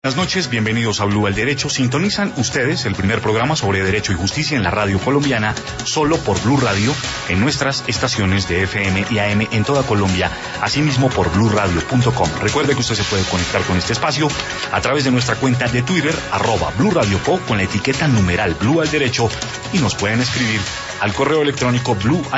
Buenas noches, bienvenidos a Blue al Derecho. Sintonizan ustedes el primer programa sobre derecho y justicia en la radio colombiana, solo por Blue Radio, en nuestras estaciones de FM y AM en toda Colombia, asimismo por bluradio.com. Recuerde que usted se puede conectar con este espacio a través de nuestra cuenta de Twitter, @BluRadioPo, con la etiqueta numeral Blue al Derecho, y nos pueden escribir al correo electrónico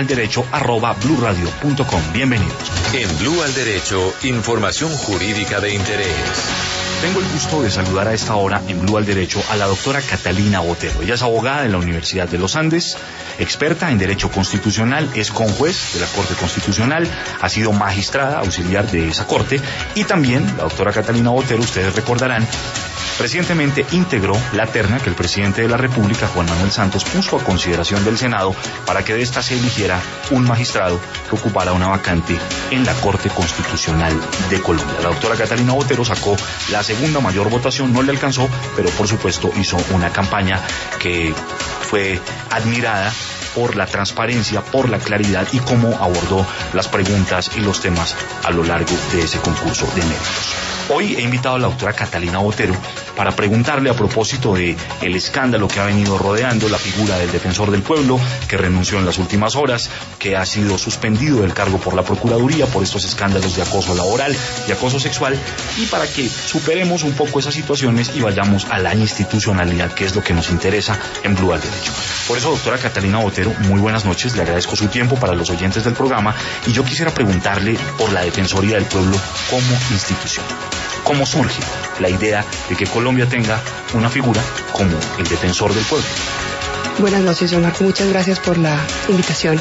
bluealderecho@bluradio.com. Bienvenidos. En Blue al Derecho, información jurídica de interés. Tengo el gusto de saludar a esta hora en Blue al Derecho a la doctora Catalina Botero. Ella es abogada de la Universidad de los Andes, experta en Derecho Constitucional, es conjuez de la Corte Constitucional, ha sido magistrada auxiliar de esa Corte, y también la doctora Catalina Botero, ustedes recordarán, recientemente integró la terna que el presidente de la República, Juan Manuel Santos, puso a consideración del Senado para que de esta se eligiera un magistrado que ocupara una vacante en la Corte Constitucional de Colombia. La doctora Catalina Botero sacó la segunda mayor votación, no le alcanzó, pero por supuesto hizo una campaña que fue admirada por la transparencia, por la claridad y cómo abordó las preguntas y los temas a lo largo de ese concurso de méritos. Hoy he invitado a la doctora Catalina Botero para preguntarle a propósito de el escándalo que ha venido rodeando la figura del defensor del pueblo, que renunció en las últimas horas, que ha sido suspendido del cargo por la Procuraduría por estos escándalos de acoso laboral y acoso sexual, y para que superemos un poco esas situaciones y vayamos a la institucionalidad, que es lo que nos interesa en Blue al Derecho. Por eso, doctora Catalina Botero, muy buenas noches, le agradezco su tiempo para los oyentes del programa, y yo quisiera preguntarle por la Defensoría del Pueblo como institución. ¿Cómo surge la idea de que Colombia tenga una figura como el defensor del pueblo? Buenas noches, don Marco. Muchas gracias por la invitación.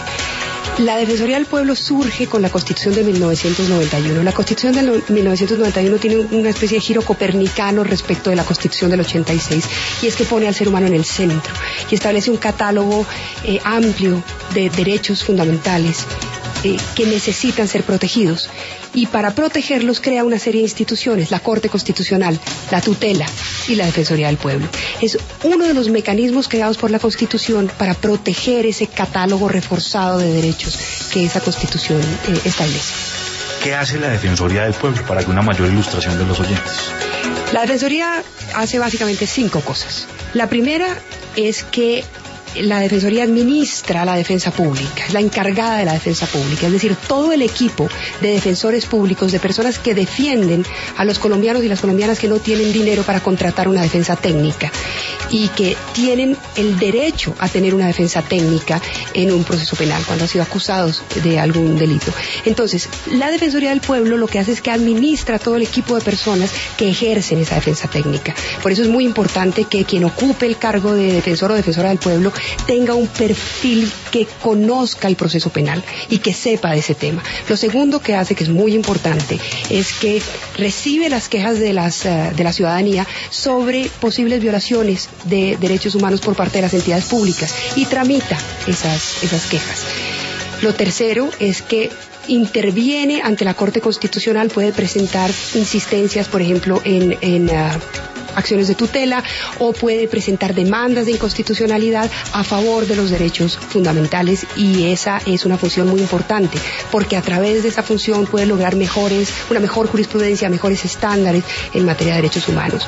La Defensoría del Pueblo surge con la Constitución de 1991. La Constitución de 1991 tiene una especie de giro copernicano respecto de la Constitución del 86, y es que pone al ser humano en el centro y establece un catálogo amplio de derechos fundamentales que necesitan ser protegidos. Y para protegerlos crea una serie de instituciones: la Corte Constitucional, la tutela y la Defensoría del Pueblo. Es uno de los mecanismos creados por la Constitución para proteger ese catálogo reforzado de derechos que esa Constitución establece. ¿Qué hace la Defensoría del Pueblo, para que una mayor ilustración de los oyentes? La Defensoría hace básicamente 5 cosas. La primera es que la Defensoría administra la defensa pública, es la encargada de la defensa pública, es decir, todo el equipo de defensores públicos, de personas que defienden a los colombianos y las colombianas que no tienen dinero para contratar una defensa técnica y que tienen el derecho a tener una defensa técnica en un proceso penal cuando han sido acusados de algún delito. Entonces, la Defensoría del Pueblo lo que hace es que administra todo el equipo de personas que ejercen esa defensa técnica. Por eso es muy importante que quien ocupe el cargo de defensor o defensora del pueblo tenga un perfil que conozca el proceso penal y que sepa de ese tema. Lo segundo que hace, que es muy importante, es que recibe las quejas de la ciudadanía sobre posibles violaciones de derechos humanos por parte de las entidades públicas y tramita esas quejas. Lo tercero es que interviene ante la Corte Constitucional, puede presentar insistencias, por ejemplo, en acciones de tutela, o puede presentar demandas de inconstitucionalidad a favor de los derechos fundamentales, y esa es una función muy importante, porque a través de esa función puede lograr una mejor jurisprudencia, mejores estándares en materia de derechos humanos.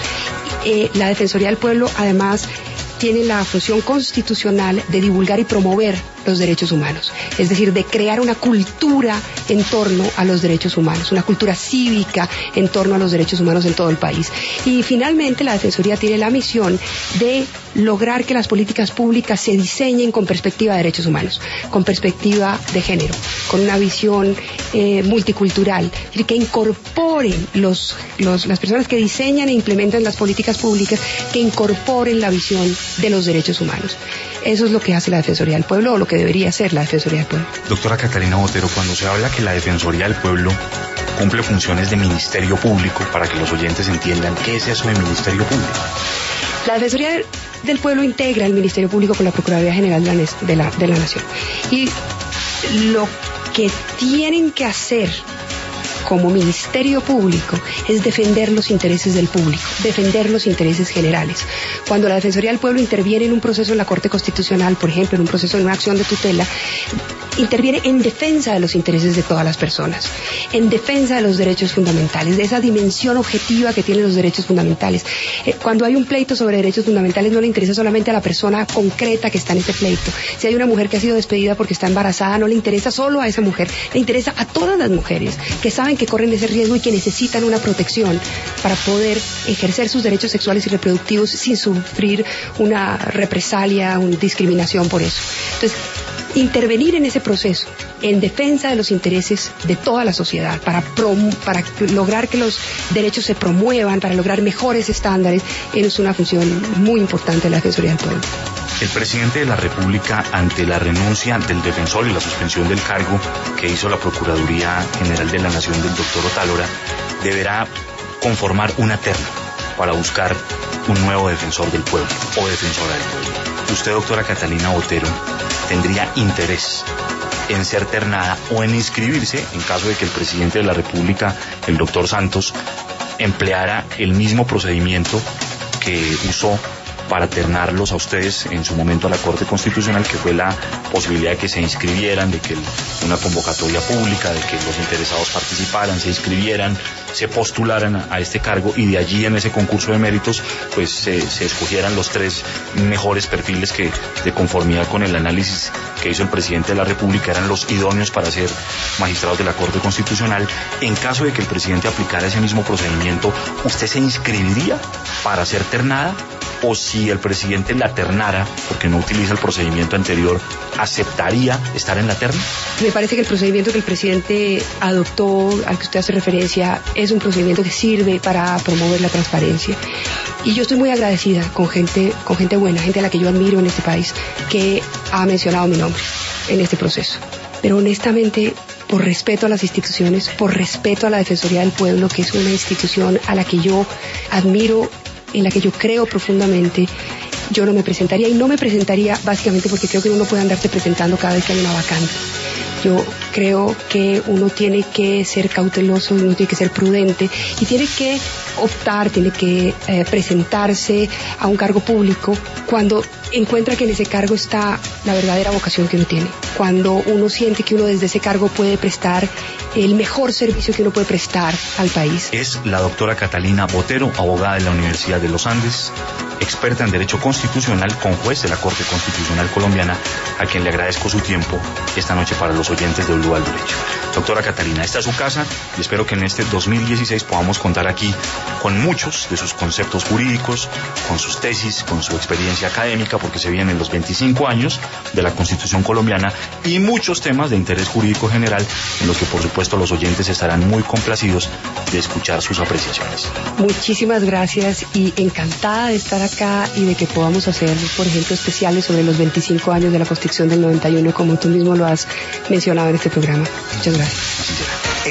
La Defensoría del Pueblo, además, tiene la función constitucional de divulgar y promover los derechos humanos, es decir, de crear una cultura en torno a los derechos humanos, una cultura cívica en torno a los derechos humanos en todo el país. Y finalmente, la Defensoría tiene la misión de lograr que las políticas públicas se diseñen con perspectiva de derechos humanos, con perspectiva de género, con una visión multicultural, es decir, que incorporen las personas que diseñan e implementan las políticas públicas, que incorporen la visión de los derechos humanos. Eso es lo que hace la Defensoría del Pueblo, o lo que debería hacer la Defensoría del Pueblo. Doctora Catalina Botero, cuando se habla que la Defensoría del Pueblo cumple funciones de Ministerio Público, para que los oyentes entiendan, ¿qué es eso de Ministerio Público? La Defensoría del Pueblo integra el Ministerio Público con la Procuraduría General de la Nación. Y lo que tienen que hacer como Ministerio Público es defender los intereses del público, defender los intereses generales. Cuando la Defensoría del Pueblo interviene en un proceso en la Corte Constitucional, por ejemplo, en un proceso, en una acción de tutela, interviene en defensa de los intereses de todas las personas, en defensa de los derechos fundamentales, de esa dimensión objetiva que tienen los derechos fundamentales. Cuando hay un pleito sobre derechos fundamentales no le interesa solamente a la persona concreta que está en ese pleito. Si hay una mujer que ha sido despedida porque está embarazada, no le interesa solo a esa mujer, le interesa a todas las mujeres que saben que corren ese riesgo y que necesitan una protección para poder ejercer sus derechos sexuales y reproductivos sin sufrir una represalia, una discriminación por eso. Entonces, intervenir en ese proceso en defensa de los intereses de toda la sociedad, para lograr que los derechos se promuevan, para lograr mejores estándares, es una función muy importante de la Defensoría del Pueblo. El presidente de la República, ante la renuncia del defensor y la suspensión del cargo que hizo la Procuraduría General de la Nación del doctor Otálora, deberá conformar una terna para buscar un nuevo defensor del pueblo o defensora del pueblo. Usted, doctora Catalina Botero, ¿tendría interés en ser ternada o en inscribirse en caso de que el presidente de la República, el doctor Santos, empleara el mismo procedimiento que usó para ternarlos a ustedes en su momento a la Corte Constitucional, que fue la posibilidad de que se inscribieran, de que una convocatoria pública, de que los interesados participaran, se inscribieran, se postularan a este cargo y de allí en ese concurso de méritos pues se escogieran los 3 mejores perfiles que, de conformidad con el análisis que hizo el presidente de la República, eran los idóneos para ser magistrados de la Corte Constitucional? En caso de que el presidente aplicara ese mismo procedimiento, ¿usted se inscribiría para ser ternada? O si el presidente la ternara, porque no utiliza el procedimiento anterior, ¿aceptaría estar en la terna? Me parece que el procedimiento que el presidente adoptó, al que usted hace referencia, es un procedimiento que sirve para promover la transparencia. Y yo estoy muy agradecida con gente buena, gente a la que yo admiro en este país, que ha mencionado mi nombre en este proceso. Pero honestamente, por respeto a las instituciones, por respeto a la Defensoría del Pueblo, que es una institución a la que yo admiro, en la que yo creo profundamente, yo no me presentaría, y no me presentaría básicamente porque creo que uno no puede andarse presentando cada vez que hay una vacante. Yo creo que uno tiene que ser cauteloso, uno tiene que ser prudente y tiene que optar, tiene que presentarse a un cargo público cuando encuentra que en ese cargo está la verdadera vocación que uno tiene, cuando uno siente que uno desde ese cargo puede prestar el mejor servicio que uno puede prestar al país. Es la doctora Catalina Botero, abogada de la Universidad de los Andes, experta en Derecho Constitucional, conjuez de la Corte Constitucional Colombiana, a quien le agradezco su tiempo esta noche para los oyentes de Blue al Derecho. Doctora Catalina, esta es su casa y espero que en este 2016 podamos contar aquí con muchos de sus conceptos jurídicos, con sus tesis, con su experiencia académica, porque se vienen los 25 años de la Constitución colombiana y muchos temas de interés jurídico general en los que por supuesto los oyentes estarán muy complacidos de escuchar sus apreciaciones. Muchísimas gracias y encantada de estar acá y de que podamos hacer, por ejemplo, especiales sobre los 25 años de la Constitución del 91, como tú mismo lo has mencionado en este programa. Muchas gracias.